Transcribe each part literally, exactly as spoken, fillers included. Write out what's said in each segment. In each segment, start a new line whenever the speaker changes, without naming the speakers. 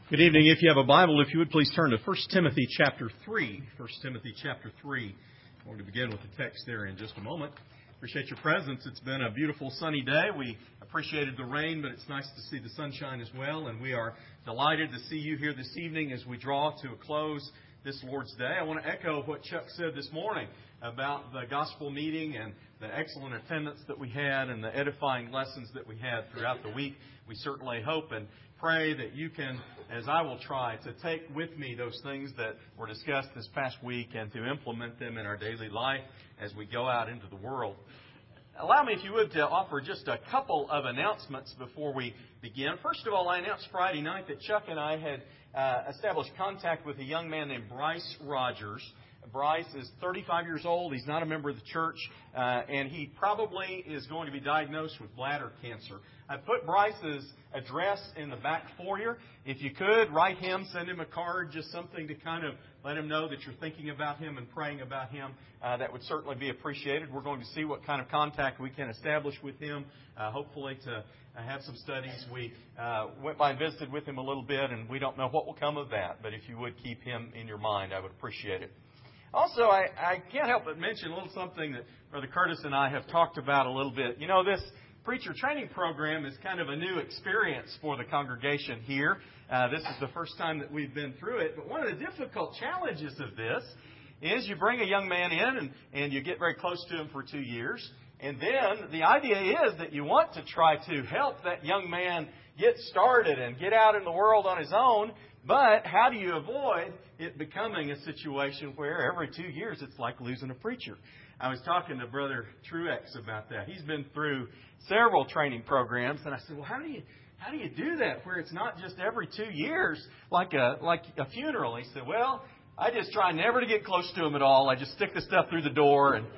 Good evening. If you have a Bible, if you would please turn to First Timothy chapter three. First Timothy chapter three. I'm going to begin with the text there in just a moment. Appreciate your presence. It's been a beautiful sunny day. We appreciated the rain, but it's nice to see the sunshine as well. And we are delighted to see you here this evening as we draw to a close this Lord's Day. I want to echo what Chuck said this morning about the gospel meeting and the excellent attendance that we had and the edifying lessons that we had throughout the week. We certainly hope and pray that you can, as I will try, to take with me those things that were discussed this past week and to implement them in our daily life as we go out into the world. Allow me, if you would, to offer just a couple of announcements before we begin. First of all, I announced Friday night that Chuck and I had uh, established contact with a young man named Bryce Rogers. Bryce is thirty-five years old. He's not a member of the church, uh, and he probably is going to be diagnosed with bladder cancer. I put Bryce's address in the back foyer. If you could, write him, send him a card, just something to kind of let him know that you're thinking about him and praying about him. Uh, that would certainly be appreciated. We're going to see what kind of contact we can establish with him, uh, hopefully to uh, have some studies. We uh, went by and visited with him a little bit, and we don't know what will come of that. But if you would keep him in your mind, I would appreciate it. Also, I, I can't help but mention a little something that Brother Curtis and I have talked about a little bit. You know, this preacher training program is kind of a new experience for the congregation here. Uh, this is the first time that we've been through it. But one of the difficult challenges of this is you bring a young man in and, and you get very close to him for two years. And then the idea is that you want to try to help that young man get started and get out in the world on his own. But how do you avoid it becoming a situation where every two years it's like losing a preacher? I was talking to Brother Truex about that. He's been through several training programs, and I said, well, how do you how do you do that where it's not just every two years like a like a funeral? He said, well, I just try never to get close to him at all. I just stick the stuff through the door. And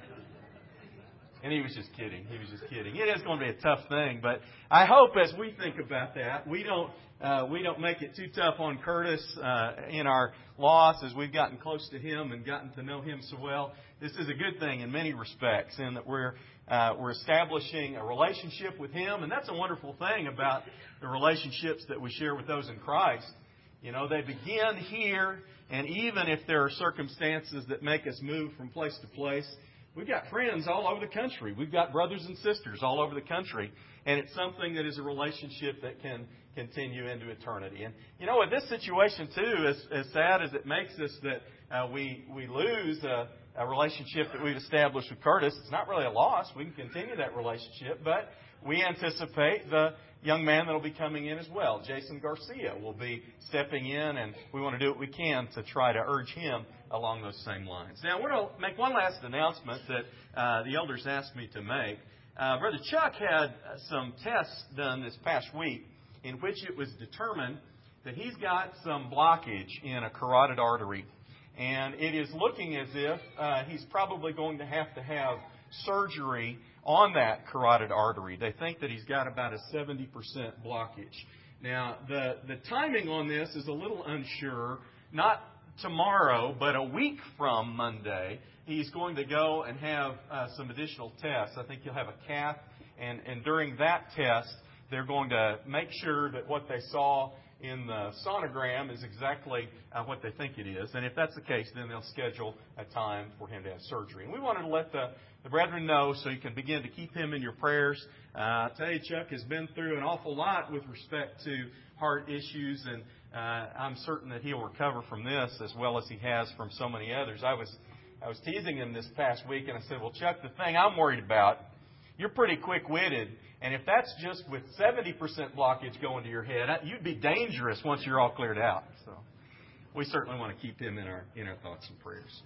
and he was just kidding. He was just kidding. It is going to be a tough thing, but I hope as we think about that, we don't uh, we don't make it too tough on Curtis uh, in our loss as we've gotten close to him and gotten to know him so well. This is a good thing in many respects, in that we're uh, we're establishing a relationship with him, and that's a wonderful thing about the relationships that we share with those in Christ. You know, they begin here, and even if there are circumstances that make us move from place to place, we've got friends all over the country. We've got brothers and sisters all over the country. And it's something that is a relationship that can continue into eternity. And, you know, in this situation, too, as, as sad as it makes us that uh, we, we lose a, a relationship that we've established with Curtis, it's not really a loss. We can continue that relationship. But we anticipate the young man that will be coming in as well. Jason Garcia will be stepping in, and we want to do what we can to try to urge him along those same lines. Now, I want to make one last announcement that uh, the elders asked me to make. Uh, Brother Chuck had some tests done this past week in which it was determined that he's got some blockage in a carotid artery. And it is looking as if uh, he's probably going to have to have surgery on that carotid artery. They think that he's got about a seventy percent blockage. Now, the, the timing on this is a little unsure. Not tomorrow, but a week from Monday, he's going to go and have uh, some additional tests. I think he'll have a cath, and, and during that test, they're going to make sure that what they saw in the sonogram is exactly uh, what they think it is. And if that's the case, then they'll schedule a time for him to have surgery. And we wanted to let the, the brethren know so you can begin to keep him in your prayers. Uh, I tell you, Chuck has been through an awful lot with respect to heart issues, and uh, I'm certain that he'll recover from this as well as he has from so many others. I was I was teasing him this past week, and I said, well, Chuck, the thing I'm worried about, you're pretty quick-witted, and if that's just with seventy percent blockage going to your head, you'd be dangerous once you're all cleared out. So we certainly want to keep him in our in our thoughts and prayers.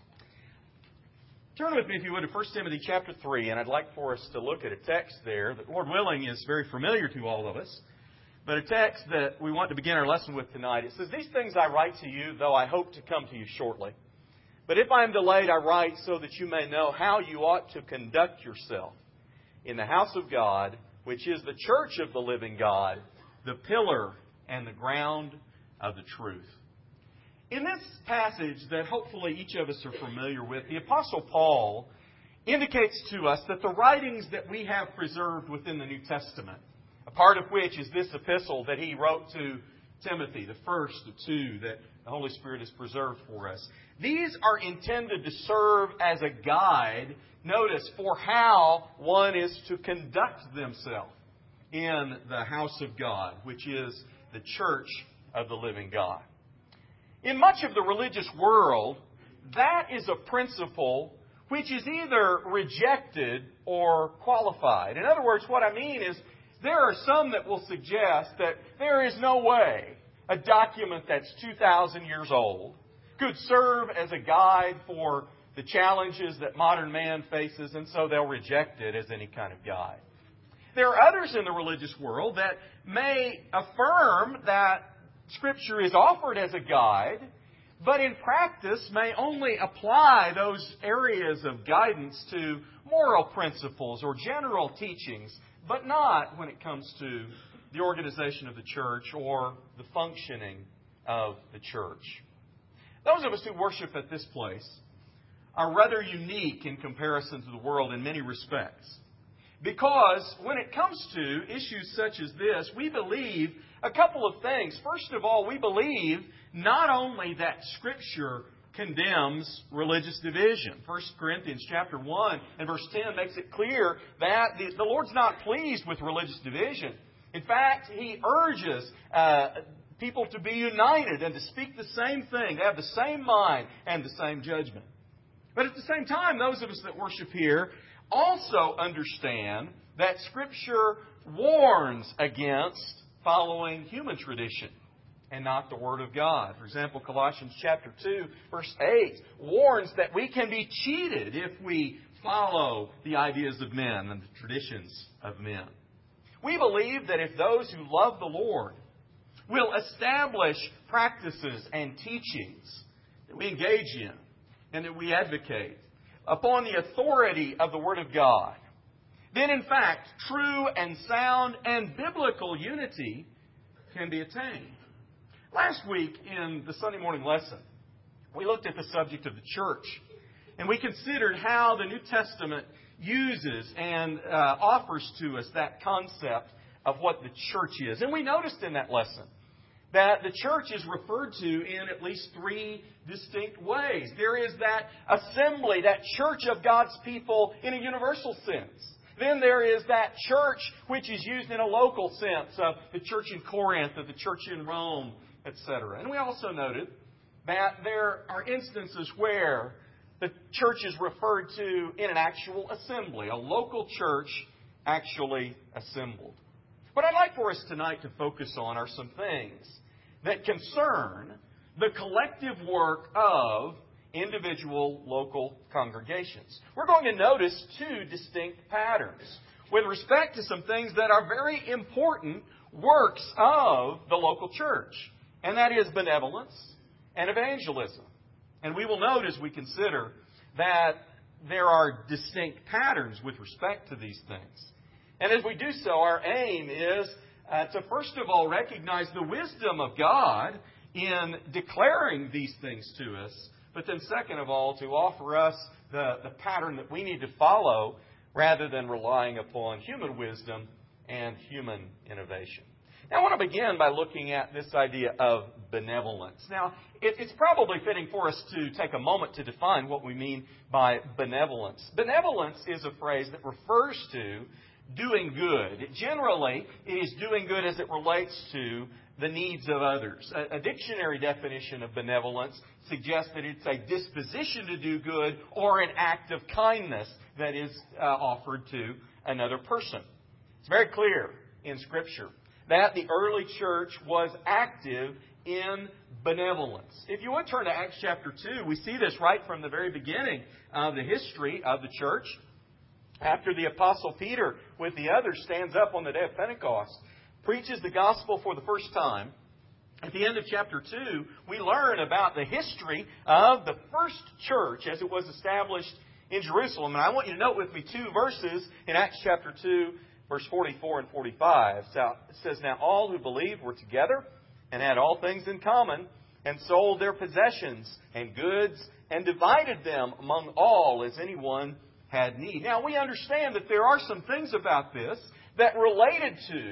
Turn with me, if you would, to First Timothy chapter three, and I'd like for us to look at a text there that, Lord willing, is very familiar to all of us, but a text that we want to begin our lesson with tonight. It says, these things I write to you, though I hope to come to you shortly. But if I am delayed, I write so that you may know how you ought to conduct yourself in the house of God, which is the church of the living God, the pillar and the ground of the truth. In this passage that hopefully each of us are familiar with, the Apostle Paul indicates to us that the writings that we have preserved within the New Testament, a part of which is this epistle that he wrote to Timothy, the first of two that the Holy Spirit has preserved for us. These are intended to serve as a guide, notice, for how one is to conduct themselves in the house of God, which is the church of the living God. In much of the religious world, that is a principle which is either rejected or qualified. In other words, what I mean is there are some that will suggest that there is no way a document that's two thousand years old could serve as a guide for the challenges that modern man faces, and so they'll reject it as any kind of guide. There are others in the religious world that may affirm that Scripture is offered as a guide, but in practice may only apply those areas of guidance to moral principles or general teachings, but not when it comes to the organization of the church or the functioning of the church. Those of us who worship at this place are rather unique in comparison to the world in many respects. Because when it comes to issues such as this, we believe a couple of things. First of all, we believe not only that Scripture condemns religious division. First Corinthians chapter one and verse ten makes it clear that the, the Lord's not pleased with religious division. In fact, He urges uh, people to be united and to speak the same thing, to have the same mind and the same judgment. But at the same time, those of us that worship here also understand that Scripture warns against following human tradition and not the Word of God. For example, Colossians chapter two, verse eight warns that we can be cheated if we follow the ideas of men and the traditions of men. We believe that if those who love the Lord will establish practices and teachings that we engage in and that we advocate upon the authority of the Word of God, then in fact, true and sound and biblical unity can be attained. Last week in the Sunday morning lesson, we looked at the subject of the church, and we considered how the New Testament uses and uh, offers to us that concept of what the church is. And we noticed in that lesson that the church is referred to in at least three distinct ways. There is that assembly, that church of God's people in a universal sense. Then there is that church which is used in a local sense of the church in Corinth, of the church in Rome, et cetera. And we also noted that there are instances where the church is referred to in an actual assembly, a local church actually assembled. What I'd like for us tonight to focus on are some things that concern the collective work of individual local congregations. We're going to notice two distinct patterns with respect to some things that are very important works of the local church, and that is benevolence and evangelism. And we will note as we consider that there are distinct patterns with respect to these things. And as we do so, our aim is uh, to first of all recognize the wisdom of God in declaring these things to us, but then second of all to offer us the, the pattern that we need to follow rather than relying upon human wisdom and human innovation. Now, I want to begin by looking at this idea of benevolence. Now, it, it's probably fitting for us to take a moment to define what we mean by benevolence. Benevolence is a phrase that refers to doing good. Generally, it is doing good as it relates to the needs of others. A, a dictionary definition of benevolence suggests that it's a disposition to do good or an act of kindness that is uh, offered to another person. It's very clear in Scripture that the early church was active in benevolence. If you would turn to Acts chapter two, we see this right from the very beginning of the history of the church. After the Apostle Peter, with the others, stands up on the day of Pentecost, preaches the gospel for the first time, at the end of chapter two, we learn about the history of the first church as it was established in Jerusalem. And I want you to note with me two verses in Acts chapter two, verse forty-four and forty-five. So it says, "Now all who believed were together and had all things in common, and sold their possessions and goods, and divided them among all as anyone had need." Now we understand that there are some things about this that related to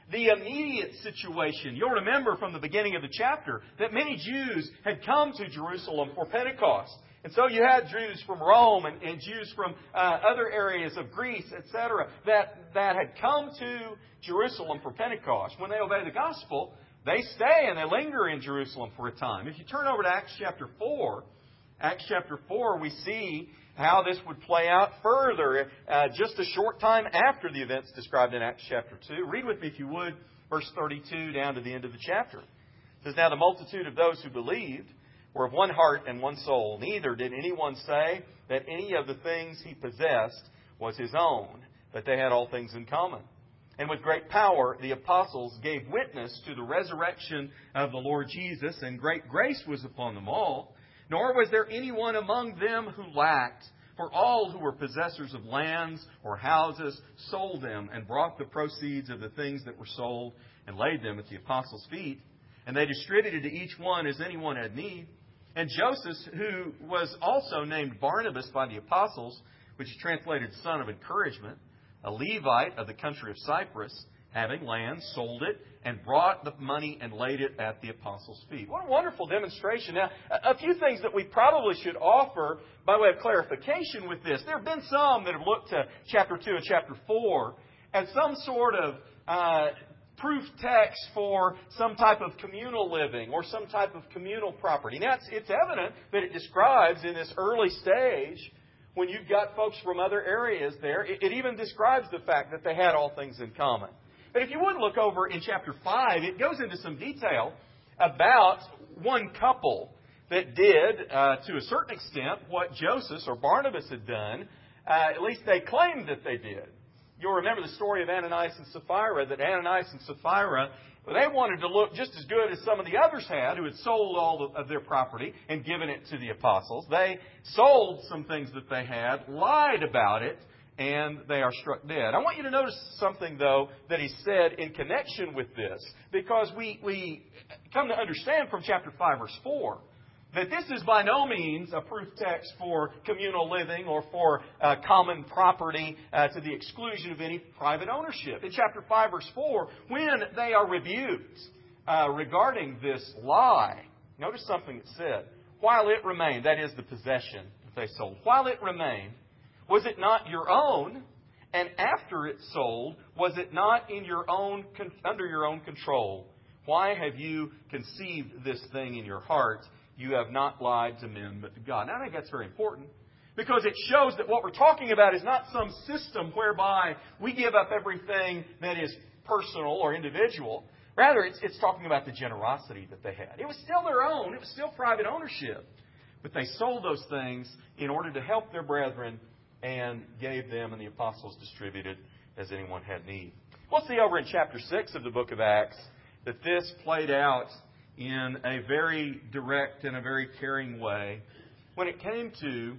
the immediate situation. You'll remember from the beginning of the chapter that many Jews had come to Jerusalem for Pentecost. And so you had Jews from Rome and, and Jews from uh, other areas of Greece, et cetera, that, that had come to Jerusalem for Pentecost. When they obey the gospel, they stay and they linger in Jerusalem for a time. If you turn over to Acts chapter four, Acts chapter four, we see how this would play out further uh, just a short time after the events described in Acts chapter two. Read with me, if you would, verse thirty-two down to the end of the chapter. It says, "Now the multitude of those who believed were of one heart and one soul. Neither did anyone say that any of the things he possessed was his own, but they had all things in common. And with great power the apostles gave witness to the resurrection of the Lord Jesus, and great grace was upon them all. Nor was there anyone among them who lacked, for all who were possessors of lands or houses sold them and brought the proceeds of the things that were sold and laid them at the apostles' feet. And they distributed to each one as anyone had need. And Joseph, who was also named Barnabas by the apostles, which is translated son of encouragement, a Levite of the country of Cyprus, having land, sold it, and brought the money and laid it at the apostles' feet." What a wonderful demonstration. Now, a few things that we probably should offer by way of clarification with this. There have been some that have looked to chapter two and chapter four as some sort of uh, proof text for some type of communal living or some type of communal property. Now, it's, it's evident that it describes in this early stage, when you've got folks from other areas there, it, it even describes the fact that they had all things in common. But if you would look over in chapter five, it goes into some detail about one couple that did, uh, to a certain extent, what Joseph or Barnabas had done. Uh, at least they claimed that they did. You'll remember the story of Ananias and Sapphira, that Ananias and Sapphira, well, they wanted to look just as good as some of the others had, who had sold all of their property and given it to the apostles. They sold some things that they had, lied about it, and they are struck dead. I want you to notice something, though, that he said in connection with this, because we, we come to understand from chapter five, verse four, that this is by no means a proof text for communal living or for uh, common property uh, to the exclusion of any private ownership. In chapter five, verse four, when they are rebuked uh, regarding this lie, notice something it said. While it remained, that is the possession that they sold, while it remained, was it not your own? And after it sold, was it not in your own under your own control? Why have you conceived this thing in your heart? You have not lied to men, but to God. Now, I think that's very important, because it shows that what we're talking about is not some system whereby we give up everything that is personal or individual. Rather, it's, it's talking about the generosity that they had. It was still their own. It was still private ownership. But they sold those things in order to help their brethren and gave them, and the apostles distributed as anyone had need. We'll see over in chapter six of the book of Acts that this played out in a very direct and a very caring way when it came to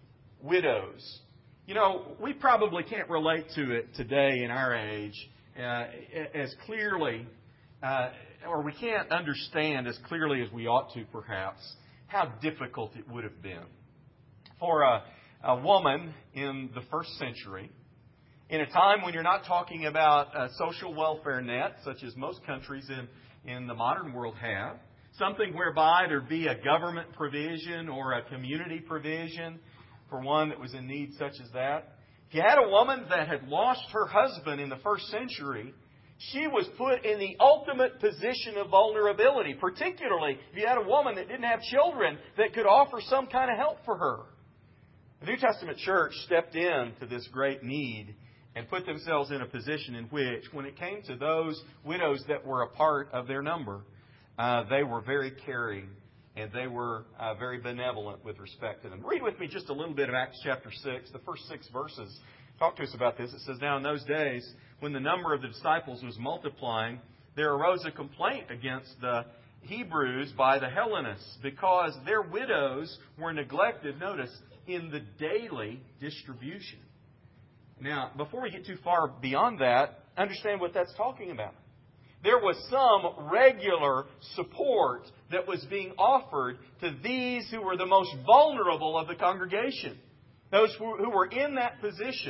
widows. You know, we probably can't relate to it today in our age uh, as clearly, uh, or we can't understand as clearly as we ought to, perhaps, how difficult it would have been for a, a woman in the first century, in a time when you're not talking about a social welfare net, such as most countries in in the modern world have, something whereby there'd be a government provision or a community provision for one that was in need such as that. If you had a woman that had lost her husband in the first century, she was put in the ultimate position of vulnerability, particularly if you had a woman that didn't have children that could offer some kind of help for her. The New Testament church stepped in to this great need and put themselves in a position in which, when it came to those widows that were a part of their number, uh, they were very caring and they were uh, very benevolent with respect to them. Read with me just a little bit of Acts chapter six. The first six verses talk to us about this. It says, "Now in those days, when the number of the disciples was multiplying, there arose a complaint against the Hebrews by the Hellenists, because their widows were neglected," notice, "in the daily distribution." Now, before we get too far beyond that, understand what that's talking about. There was some regular support that was being offered to these who were the most vulnerable of the congregation. Those who were in that position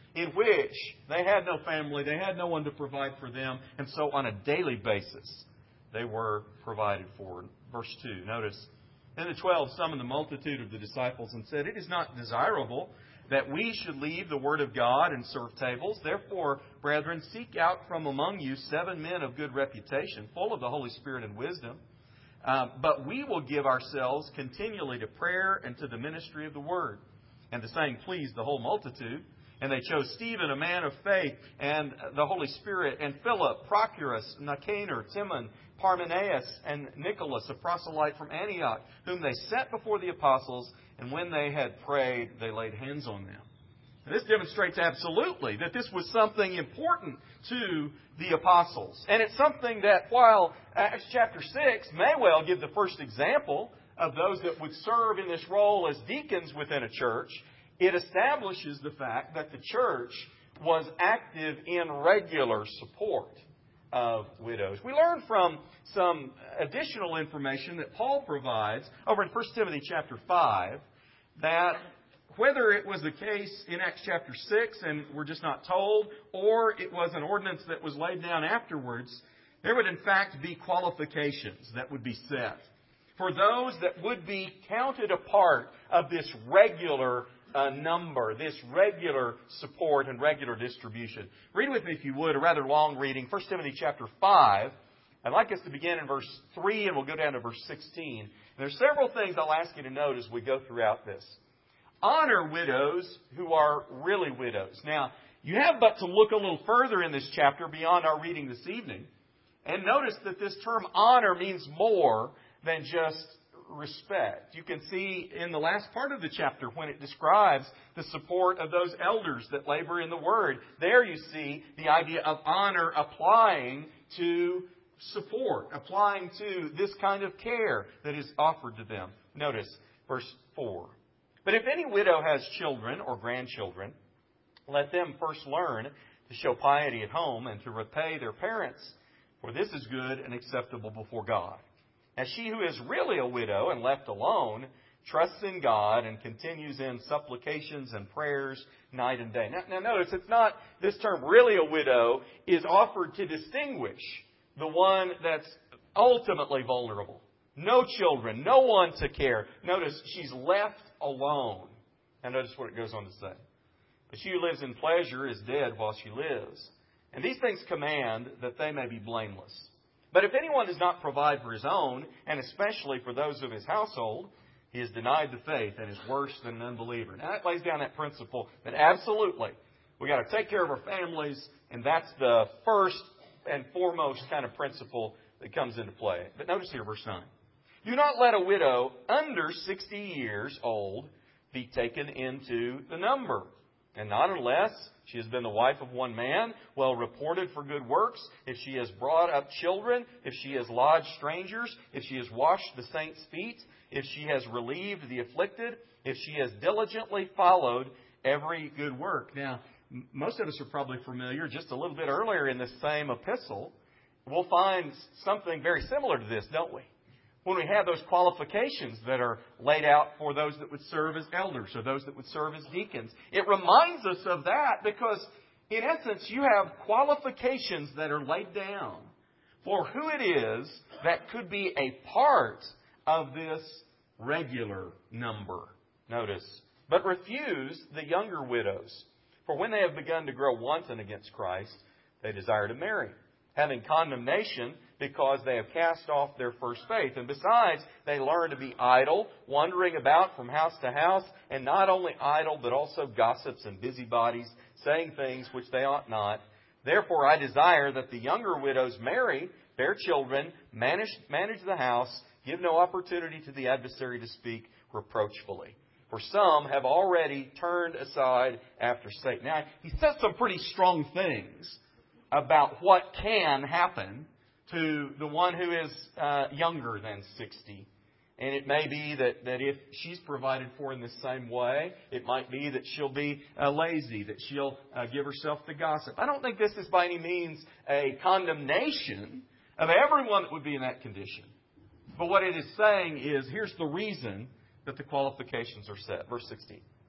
in which they had no family, they had no one to provide for them, and so on a daily basis they were provided for. Verse two, notice, "Then the twelve summoned the multitude of the disciples and said, 'It is not desirable that we should leave the word of God and serve tables. Therefore, brethren, seek out from among you seven men of good reputation, full of the Holy Spirit and wisdom. Um, but we will give ourselves continually to prayer and to the ministry of the word.' And the saying pleased the whole multitude. And they chose Stephen, a man of faith, and the Holy Spirit, and Philip, Prochorus, Nicanor, Timon, Parmenaeus, and Nicholas, a proselyte from Antioch, whom they set before the apostles, and when they had prayed, they laid hands on them." And this demonstrates absolutely that this was something important to the apostles. And it's something that, while Acts chapter six may well give the first example of those that would serve in this role as deacons within a church, it establishes the fact that the church was active in regular support of widows. We learn from some additional information that Paul provides over in First Timothy chapter five that whether it was the case in Acts chapter six, and we're just not told, or it was an ordinance that was laid down afterwards, there would in fact be qualifications that would be set for those that would be counted a part of this regular uh, number, this regular support and regular distribution. Read with me, if you would, a rather long reading, First Timothy chapter five. I'd like us to begin in verse three, and we'll go down to verse sixteen. And there's several things I'll ask you to note as we go throughout this. Honor widows who are really widows. Now, you have but to look a little further in this chapter beyond our reading this evening, and notice that this term honor means more than just respect. You can see in the last part of the chapter when it describes the support of those elders that labor in the Word. There you see the idea of honor applying to support, applying to this kind of care that is offered to them. Notice verse four. "But if any widow has children or grandchildren, let them first learn to show piety at home and to repay their parents, for this is good and acceptable before God. As she who is really a widow and left alone trusts in God and continues in supplications and prayers night and day." Now, now notice, it's not, this term really a widow is offered to distinguish the one that's ultimately vulnerable. No children, no one to care. Notice, she's left alone. And notice what it goes on to say. "But she who lives in pleasure is dead while she lives. And these things command that they may be blameless. But if anyone does not provide for his own, and especially for those of his household, he has denied the faith and is worse than an unbeliever." Now that lays down that principle that absolutely we got to take care of our families, and that's the first and foremost kind of principle that comes into play. But notice here, verse nine. "Do not let a widow under sixty years old be taken into the number, and not unless she has been the wife of one man, well reported for good works, if she has brought up children, if she has lodged strangers, if she has washed the saints' feet, if she has relieved the afflicted, if she has diligently followed every good work." Now, most of us are probably familiar, just a little bit earlier in this same epistle, we'll find something very similar to this, don't we? When we have those qualifications that are laid out for those that would serve as elders or those that would serve as deacons. It reminds us of that because, in essence, you have qualifications that are laid down for who it is that could be a part of this regular number. Notice, "But refuse the younger widows, for when they have begun to grow wanton against Christ, they desire to marry, having condemnation because they have cast off their first faith. And besides, they learn to be idle, wandering about from house to house, and not only idle, but also gossips and busybodies, saying things which they ought not. Therefore, I desire that the younger widows marry, bear children, manage, manage the house, give no opportunity to the adversary to speak reproachfully. For some have already turned aside after Satan." Now, he says some pretty strong things about what can happen to the one who is uh, younger than sixty. And it may be that, that if she's provided for in the same way, it might be that she'll be uh, lazy, that she'll uh, give herself to gossip. I don't think this is by any means a condemnation of everyone that would be in that condition. But what it is saying is, here's the reason that the qualifications are set. Verse sixteen.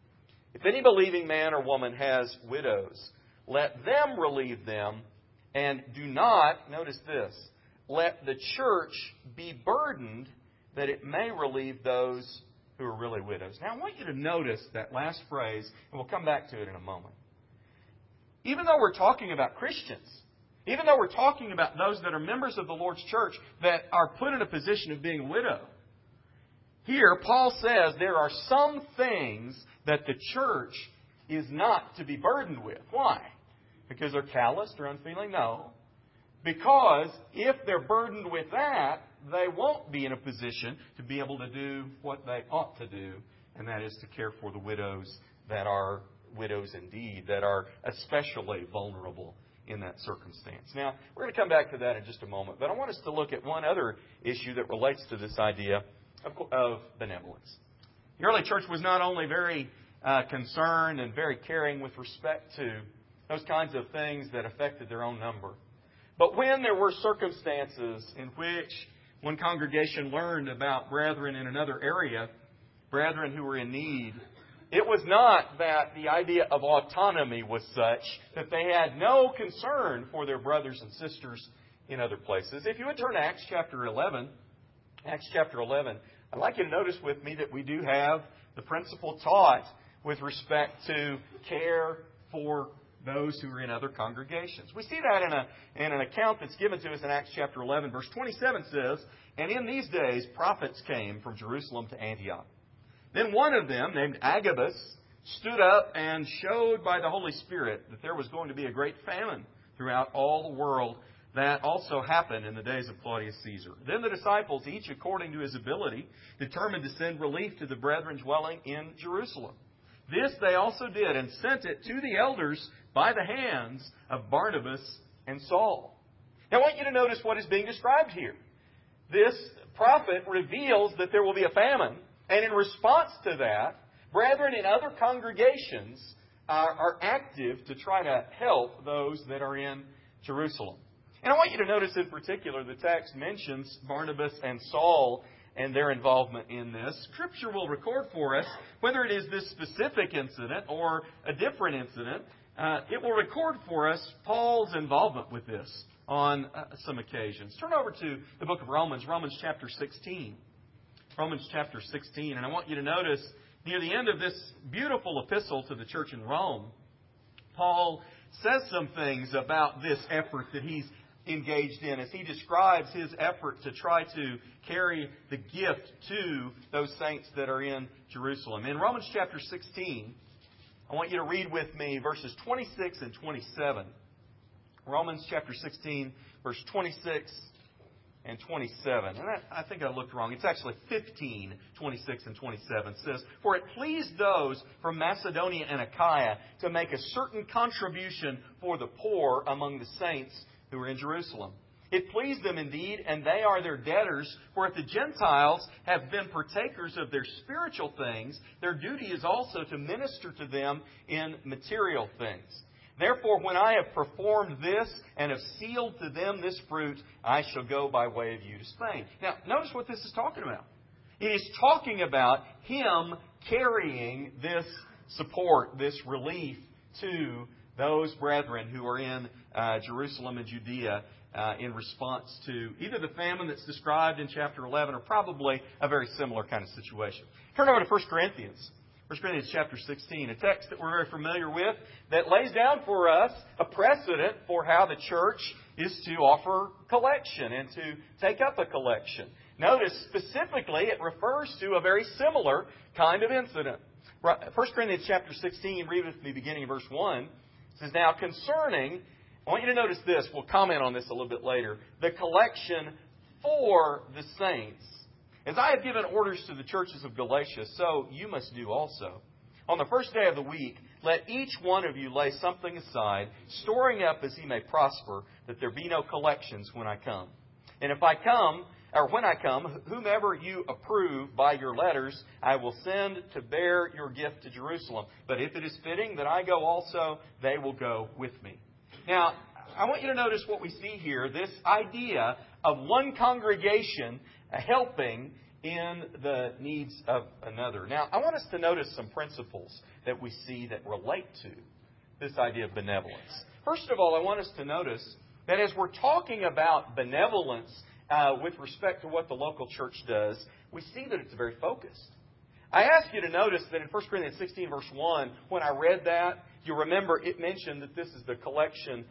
If any believing man or woman has widows, let them relieve them, and do not, notice this, let the church be burdened that it may relieve those who are really widows. Now, I want you to notice that last phrase, and we'll come back to it in a moment. Even though we're talking about Christians, even though we're talking about those that are members of the Lord's church that are put in a position of being a widow, here Paul says there are some things that the church is not to be burdened with. Why? Because they're calloused or unfeeling? No. Because if they're burdened with that, they won't be in a position to be able to do what they ought to do, and that is to care for the widows that are widows indeed, that are especially vulnerable in that circumstance. Now, we're going to come back to that in just a moment, but I want us to look at one other issue that relates to this idea of, of benevolence. The early church was not only very uh, concerned and very caring with respect to those kinds of things that affected their own number, but when there were circumstances in which one congregation learned about brethren in another area, brethren who were in need, it was not that the idea of autonomy was such that they had no concern for their brothers and sisters in other places. If you would turn to Acts chapter eleven, Acts chapter eleven, I'd like you to notice with me that we do have the principle taught with respect to care for those who are in other congregations. We see that in a in an account that's given to us in Acts chapter eleven. Verse twenty-seven says, "And in these days prophets came from Jerusalem to Antioch. Then one of them, named Agabus, stood up and showed by the Holy Spirit that there was going to be a great famine throughout all the world. That also happened in the days of Claudius Caesar. Then the disciples, each according to his ability, determined to send relief to the brethren dwelling in Jerusalem. This they also did, and sent it to the elders by the hands of Barnabas and Saul." Now I want you to notice what is being described here. This prophet reveals that there will be a famine, and in response to that, brethren in other congregations are, are active to try to help those that are in Jerusalem. And I want you to notice in particular the text mentions Barnabas and Saul and their involvement in this. Scripture will record for us, whether it is this specific incident or a different incident, uh, it will record for us Paul's involvement with this on uh, some occasions. Turn over to the book of Romans, Romans chapter sixteen. Romans chapter sixteen. And I want you to notice near the end of this beautiful epistle to the church in Rome, Paul says some things about this effort that he's engaged in as he describes his effort to try to carry the gift to those saints that are in Jerusalem. In Romans chapter sixteen, I want you to read with me verses twenty-six and twenty-seven. Romans chapter sixteen, verse twenty-six and twenty-seven. And I, I think I looked wrong. It's actually fifteen, twenty-six and twenty-seven. It says, "For it pleased those from Macedonia and Achaia to make a certain contribution for the poor among the saints who are in Jerusalem. It pleased them indeed, and they are their debtors. For if the Gentiles have been partakers of their spiritual things, their duty is also to minister to them in material things. Therefore, when I have performed this and have sealed to them this fruit, I shall go by way of you to Spain." Now, notice what this is talking about. It is talking about him carrying this support, this relief to those brethren who are in uh, Jerusalem and Judea uh, in response to either the famine that's described in chapter eleven or probably a very similar kind of situation. Turn over to First Corinthians. First Corinthians chapter sixteen, a text that we're very familiar with that lays down for us a precedent for how the church is to offer collection and to take up a collection. Notice specifically it refers to a very similar kind of incident. First Corinthians chapter sixteen, read with me beginning in verse one. It says, "Now concerning," I want you to notice this, we'll comment on this a little bit later, "the collection for the saints. As I have given orders to the churches of Galatia, so you must do also. On the first day of the week, let each one of you lay something aside, storing up as he may prosper, that there be no collections when I come. And if I come, or when I come, whomever you approve by your letters, I will send to bear your gift to Jerusalem. But if it is fitting that I go also, they will go with me." Now, I want you to notice what we see here, this idea of one congregation helping in the needs of another. Now, I want us to notice some principles that we see that relate to this idea of benevolence. First of all, I want us to notice that as we're talking about benevolence uh, with respect to what the local church does, we see that it's very focused. I ask you to notice that in First Corinthians sixteen, verse one, when I read that, you remember it mentioned that this is the collection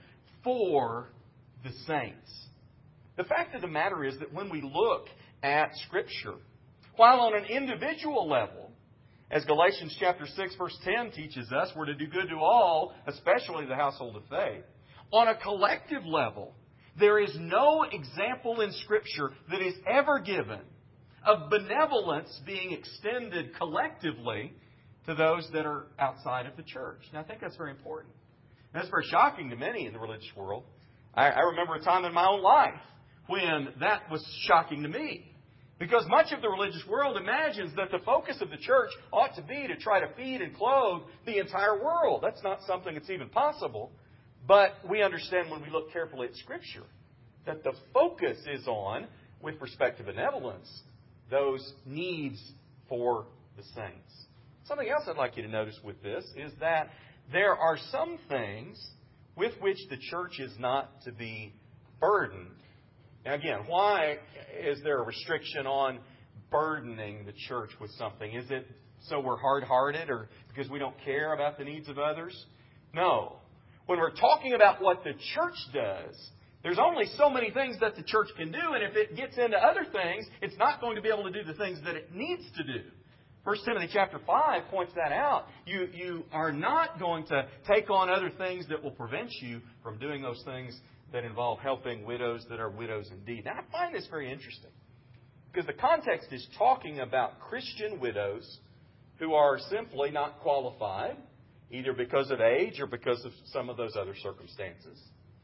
for the saints. The fact of the matter is that when we look at Scripture, while on an individual level, as Galatians chapter six, verse ten teaches us, we're to do good to all, especially the household of faith. On a collective level, there is no example in Scripture that is ever given of benevolence being extended collectively to those that are outside of the church. Now, I think that's very important. That's very shocking to many in the religious world. I, I remember a time in my own life when that was shocking to me. Because much of the religious world imagines that the focus of the church ought to be to try to feed and clothe the entire world. That's not something that's even possible. But we understand when we look carefully at Scripture that the focus is on, with respect to benevolence, those needs for the saints. Something else I'd like you to notice with this is that there are some things with which the church is not to be burdened. Now again, why is there a restriction on burdening the church with something? Is it so we're hard-hearted or because we don't care about the needs of others? No. When we're talking about what the church does, there's only so many things that the church can do, and if it gets into other things, it's not going to be able to do the things that it needs to do. First Timothy chapter five points that out. You, you are not going to take on other things that will prevent you from doing those things that involve helping widows that are widows indeed. Now, I find this very interesting because the context is talking about Christian widows who are simply not qualified, either because of age or because of some of those other circumstances.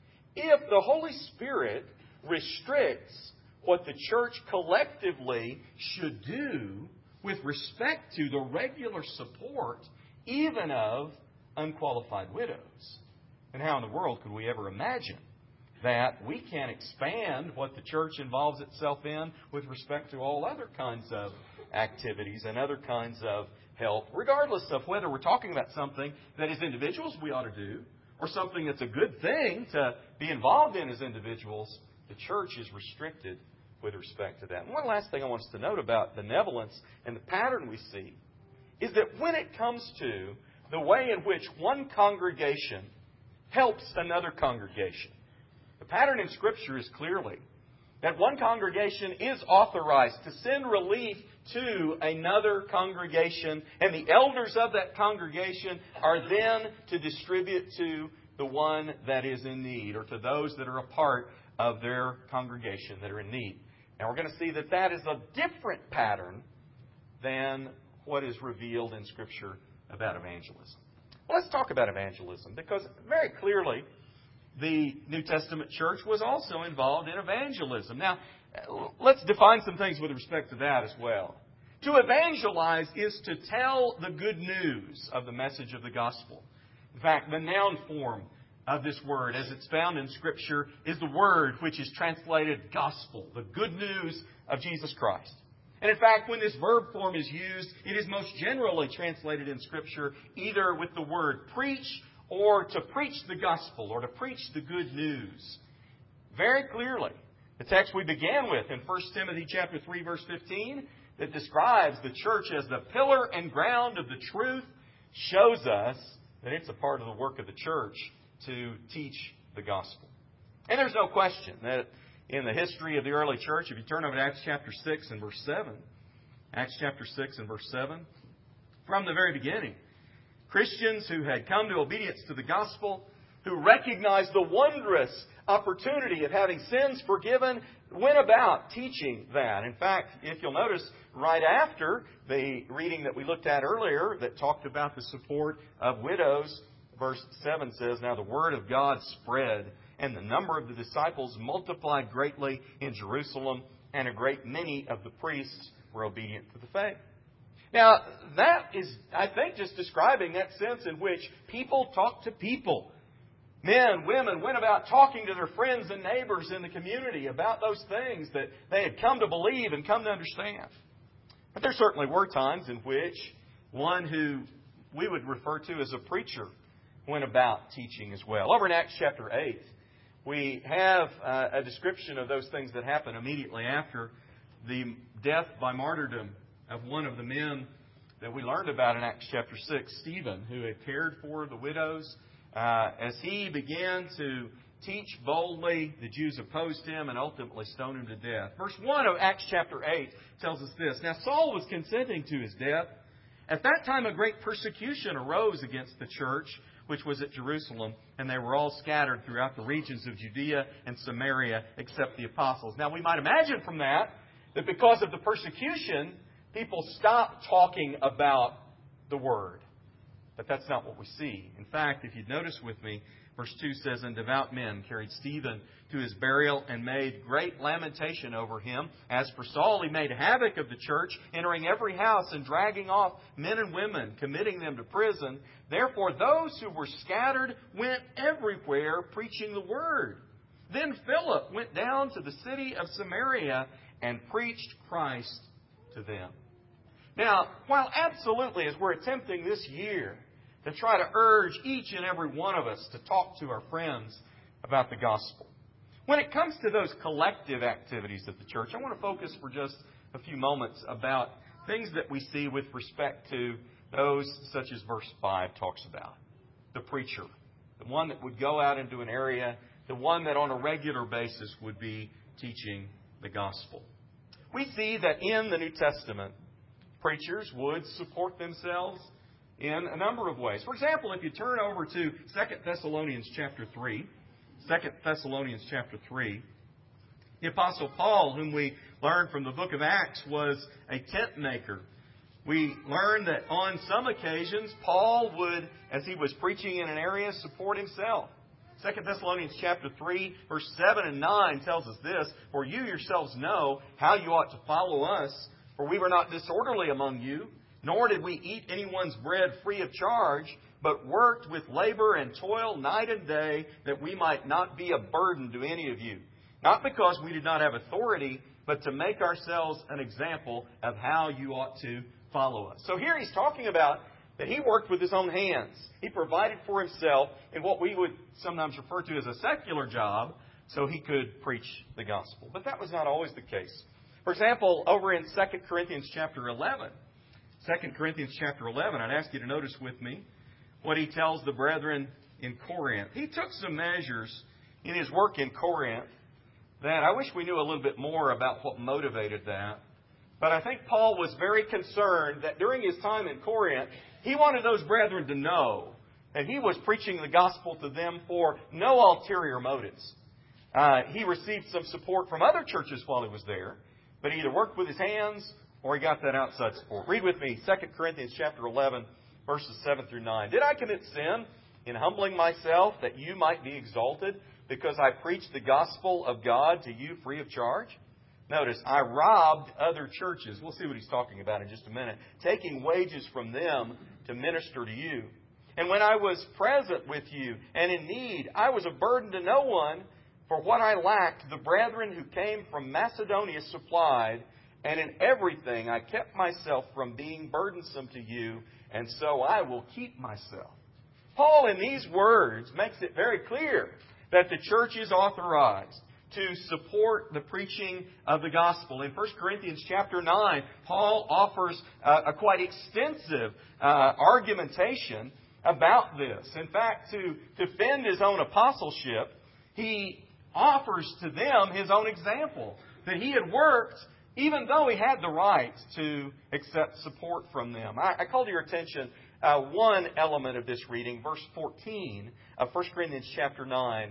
If the Holy Spirit restricts what the church collectively should do with respect to the regular support even of unqualified widows, then how in the world could we ever imagine that we can expand what the church involves itself in with respect to all other kinds of activities and other kinds of help, regardless of whether we're talking about something that as individuals we ought to do or something that's a good thing to be involved in as individuals. The church is restricted with respect to that. And one last thing I want us to note about benevolence and the pattern we see is that when it comes to the way in which one congregation helps another congregation, the pattern in Scripture is clearly that one congregation is authorized to send relief to another congregation, and the elders of that congregation are then to distribute to the one that is in need, or to those that are a part of their congregation that are in need. And we're going to see that that is a different pattern than what is revealed in Scripture about evangelism. Well, let's talk about evangelism, because very clearly the New Testament church was also involved in evangelism. Now, let's define some things with respect to that as well. To evangelize is to tell the good news of the message of the gospel. In fact, the noun form of this word, as it's found in Scripture, is the word which is translated gospel, the good news of Jesus Christ. And in fact, when this verb form is used, it is most generally translated in Scripture either with the word preach or to preach the gospel or to preach the good news. Very clearly, the text we began with in First Timothy chapter three, verse fifteen, that describes the church as the pillar and ground of the truth, shows us that it's a part of the work of the church to teach the gospel. And there's no question that in the history of the early church, if you turn over to Acts chapter six and verse seven, Acts chapter six and verse seven, from the very beginning, Christians who had come to obedience to the gospel, who recognized the wondrous opportunity of having sins forgiven, went about teaching that. In fact, if you'll notice, right after the reading that we looked at earlier that talked about the support of widows, verse seven says, "Now the word of God spread, and the number of the disciples multiplied greatly in Jerusalem, and a great many of the priests were obedient to the faith." Now, that is, I think, just describing that sense in which people talk to people. Men, women went about talking to their friends and neighbors in the community about those things that they had come to believe and come to understand. But there certainly were times in which one who we would refer to as a preacher went about teaching as well. Over in Acts chapter eight, we have uh, a description of those things that happened immediately after the death by martyrdom of one of the men that we learned about in Acts chapter six, Stephen, who had cared for the widows. Uh, as he began to teach boldly, the Jews opposed him and ultimately stoned him to death. Verse one of Acts chapter eight tells us this. Now Saul was consenting to his death. At that time a great persecution arose against the church, which was at Jerusalem, and they were all scattered throughout the regions of Judea and Samaria, except the apostles. Now we might imagine from that, that because of the persecution, people stopped talking about the Word. But that's not what we see. In fact, if you'd notice with me, verse two says, And devout men carried Stephen to his burial and made great lamentation over him. As for Saul, he made havoc of the church, entering every house and dragging off men and women, committing them to prison. Therefore, those who were scattered went everywhere preaching the Word. Then Philip went down to the city of Samaria and preached Christ to them. Now, while absolutely, as we're attempting this year to try to urge each and every one of us to talk to our friends about the gospel, when it comes to those collective activities of the church, I want to focus for just a few moments about things that we see with respect to those such as verse five talks about. The preacher, the one that would go out into an area, the one that on a regular basis would be teaching the gospel. We see that in the New Testament, preachers would support themselves in a number of ways. For example, if you turn over to Second Thessalonians chapter three, Second Thessalonians chapter three, the Apostle Paul, whom we learned from the book of Acts, was a tent maker. We learn that on some occasions, Paul would, as he was preaching in an area, support himself. Second Thessalonians chapter three, verse seven and nine tells us this, For you yourselves know how you ought to follow us, for we were not disorderly among you, nor did we eat anyone's bread free of charge, but worked with labor and toil night and day, that we might not be a burden to any of you. Not because we did not have authority, but to make ourselves an example of how you ought to follow us. So here he's talking about that he worked with his own hands. He provided for himself in what we would sometimes refer to as a secular job, so he could preach the gospel. But that was not always the case. For example, over in Second Corinthians chapter eleven, Second Corinthians chapter eleven, I'd ask you to notice with me what he tells the brethren in Corinth. He took some measures in his work in Corinth that I wish we knew a little bit more about what motivated that. But I think Paul was very concerned that during his time in Corinth, he wanted those brethren to know that he was preaching the gospel to them for no ulterior motives. Uh, he received some support from other churches while he was there, but he either worked with his hands or he got that outside support. Read with me Second Corinthians chapter eleven, verses seven through nine. Did I commit sin in humbling myself that you might be exalted, because I preached the gospel of God to you free of charge? Notice, I robbed other churches. We'll see what he's talking about in just a minute. Taking wages from them to minister to you. And when I was present with you and in need, I was a burden to no one. For what I lacked, the brethren who came from Macedonia supplied. And in everything I kept myself from being burdensome to you. And so I will keep myself. Paul, in these words, makes it very clear that the church is authorized to support the preaching of the gospel. In First Corinthians chapter nine, Paul offers uh, a quite extensive uh, argumentation about this. In fact, to defend his own apostleship, he offers to them his own example, that he had worked even though he had the right to accept support from them. I, I call to your attention uh, one element of this reading, verse fourteen of First Corinthians chapter nine.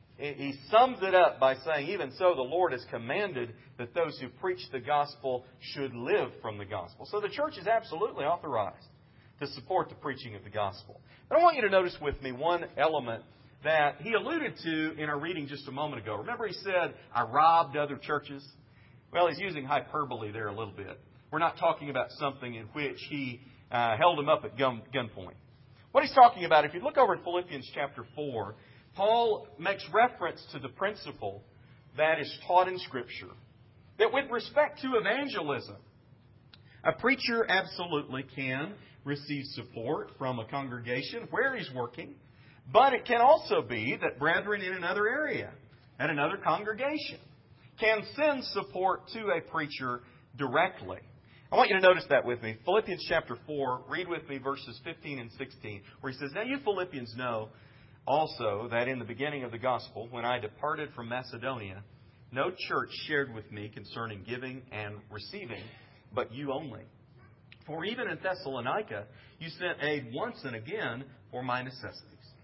He sums it up by saying, even so, the Lord has commanded that those who preach the gospel should live from the gospel. So the church is absolutely authorized to support the preaching of the gospel. But I want you to notice with me one element that he alluded to in our reading just a moment ago. Remember he said, I robbed other churches? Well, he's using hyperbole there a little bit. We're not talking about something in which he uh, held them up at gun, gunpoint. What he's talking about, if you look over at Philippians chapter four, Paul makes reference to the principle that is taught in Scripture, that with respect to evangelism,
A preacher absolutely can receive support from a congregation where he's working, but it can also be that brethren in another area, at another congregation, can send support to a preacher directly. I want you to notice that with me. Philippians chapter four, read with me verses fifteen and sixteen, where he says, "Now you Philippians know also that in the beginning of the gospel, when I departed from Macedonia, no church shared with me concerning giving and receiving, but you only. For even in Thessalonica, you sent aid once and again for my necessities."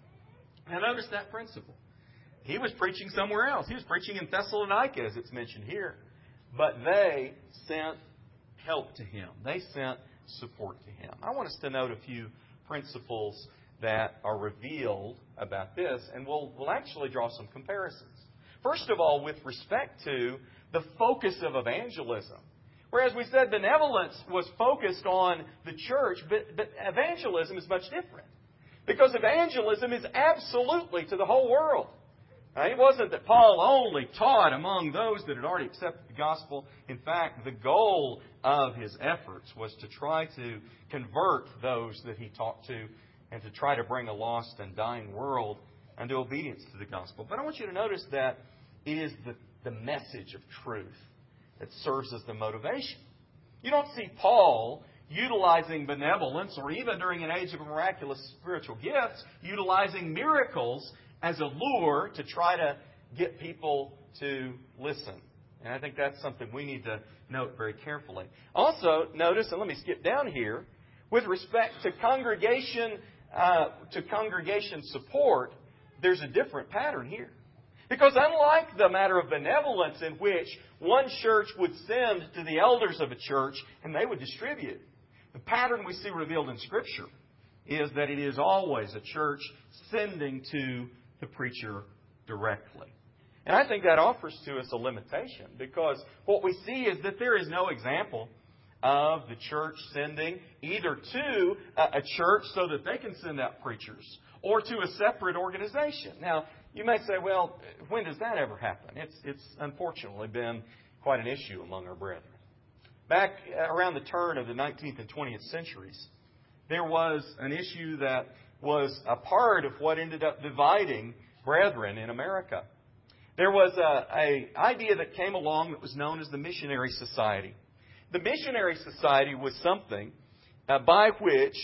Now notice that principle. He was preaching somewhere else. He was preaching in Thessalonica, as it's mentioned here. But they sent help to him. They sent support to him. I want us to note a few principles that are revealed about this, and we'll, we'll actually draw some comparisons. First of all, with respect to the focus of evangelism. Whereas we said benevolence was focused on the church, but, but evangelism is much different. Because evangelism is absolutely to the whole world. Now, it wasn't that Paul only taught among those that had already accepted the gospel. In fact, the goal of his efforts was to try to convert those that he talked to and to try to bring a lost and dying world unto obedience to the gospel. But I want you to notice that it is the, the message of truth that serves as the motivation. You don't see Paul utilizing benevolence, or even during an age of miraculous spiritual gifts, utilizing miracles as a lure to try to get people to listen. And I think that's something we need to note very carefully. Also, notice, and let me skip down here, with respect to congregation uh, to congregation support, there's a different pattern here. Because unlike the matter of benevolence in which one church would send to the elders of a church and they would distribute, the pattern we see revealed in Scripture is that it is always a church sending to the preacher directly. And I think that offers to us a limitation, because what we see is that there is no example of the church sending either to a church so that they can send out preachers or to a separate organization. Now, you may say, well, when does that ever happen? It's, it's unfortunately been quite an issue among our brethren. Back around the turn of the nineteenth and twentieth centuries, there was an issue that was a part of what ended up dividing brethren in America. There was a, a idea that came along that was known as the Missionary Society. The Missionary Society was something uh, by which,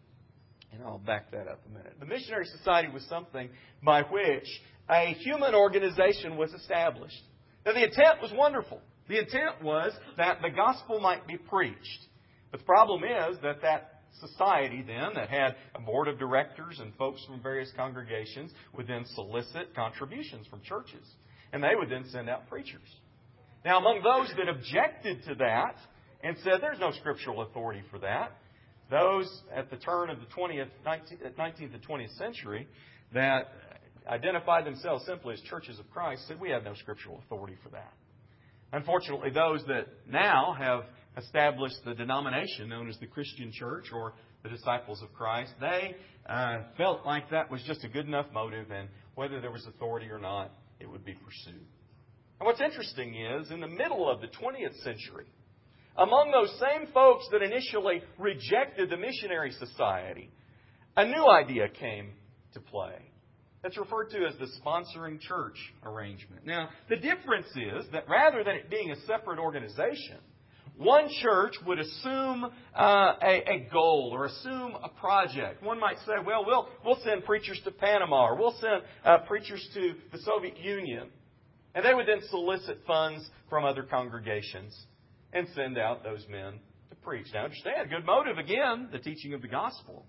and I'll back that up a minute. The Missionary Society was something by which a human organization was established. Now, the intent was wonderful. The intent was that the gospel might be preached. But the problem is that that society then, that had a board of directors and folks from various congregations, would then solicit contributions from churches. And they would then send out preachers. Now, among those that objected to that and said there's no scriptural authority for that, those at the turn of the twentieth, nineteenth and twentieth century that identified themselves simply as churches of Christ said we have no scriptural authority for that. Unfortunately, those that now have established the denomination known as the Christian Church or the Disciples of Christ, they uh, felt like that was just a good enough motive, and whether there was authority or not, it would be pursued. And what's interesting is, in the middle of the twentieth century, among those same folks that initially rejected the Missionary Society, a new idea came to play. That's referred to as the sponsoring church arrangement. Now, the difference is that rather than it being a separate organization, one church would assume uh, a, a goal or assume a project. One might say, well, we'll, we'll send preachers to Panama, or we'll send uh, preachers to the Soviet Union. And they would then solicit funds from other congregations and send out those men to preach. Now, understand, good motive, again, the teaching of the gospel.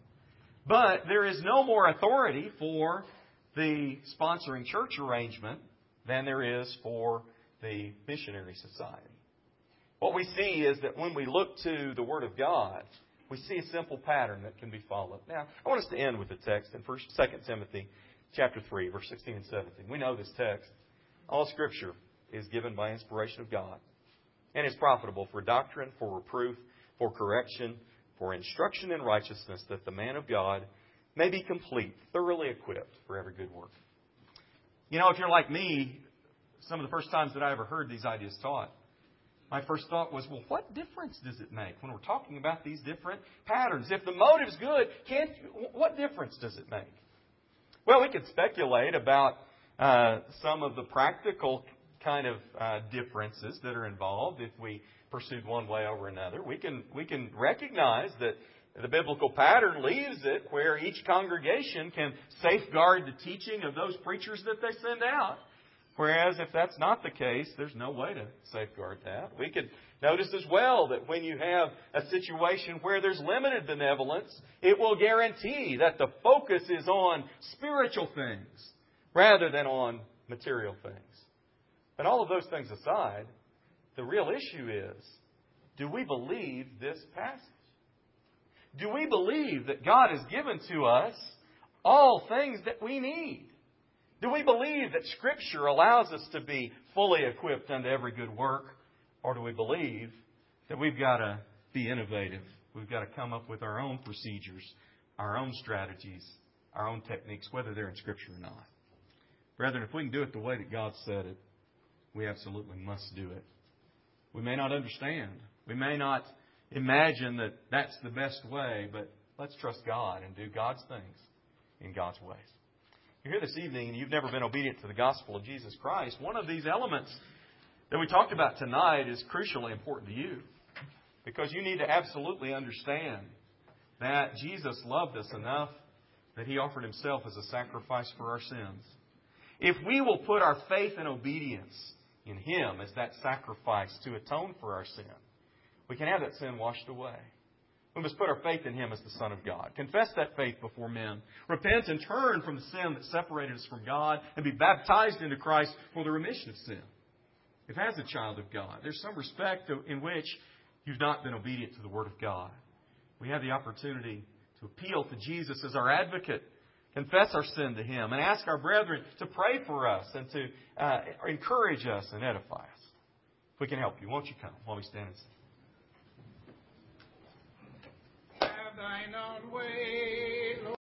But there is no more authority for the sponsoring church arrangement than there is for the Missionary Society. What we see is that when we look to the Word of God, we see a simple pattern that can be followed. Now, I want us to end with the text in First, Second Timothy chapter three, verse sixteen and seventeen. We know this text. All Scripture is given by inspiration of God and is profitable for doctrine, for reproof, for correction, for instruction in righteousness, that the man of God may be complete, thoroughly equipped for every good work. You know, if you're like me, some of the first times that I ever heard these ideas taught,
my first thought was, well, what difference does it make when we're talking about these different patterns? If the motive's good, can't what difference does it make? Well, we could speculate about uh, some of the practical kind of uh, differences that are involved if we pursued one way over another. We can we can recognize that the biblical pattern leaves it where each congregation can safeguard the teaching of those preachers that they send out. Whereas if that's not the case, there's no way to safeguard that. We could notice as well that when you have a situation where there's limited benevolence, it will guarantee that the focus is on spiritual things rather than on material things. But all of those things aside, the real issue is, do we believe this passage? Do we believe that God has given to us all things that we need? Do we believe that Scripture allows us to be fully equipped unto every good work? Or do we believe that we've got to be innovative? We've got to come up with our own procedures, our own strategies, our own techniques, whether they're in Scripture or not. Brethren, if we can do it the way that God said it, we absolutely must do it. We may not understand. We may not imagine that that's the best way, but let's trust God and do God's things in God's ways. You're here this evening and you've never been obedient to the gospel of Jesus Christ. One of these elements that we talked about tonight is crucially important to you, because you need to absolutely understand that Jesus loved us enough that He offered Himself as a sacrifice for our sins. If we will put our faith and obedience in Him as that sacrifice to atone for our sin, we can have that sin washed away. We must put our faith in Him as the Son of God. Confess that faith before men. Repent and turn from the sin that separated us from God and be baptized into Christ for the remission of sin. If as a child of God, there's some respect in which you've not been obedient to the Word of God, we have the opportunity to appeal to Jesus as our advocate, confess our sin to Him, and ask our brethren to pray for us and to uh, encourage us and edify us. If we can help you, won't you come while we stand and sing?
Thine own way.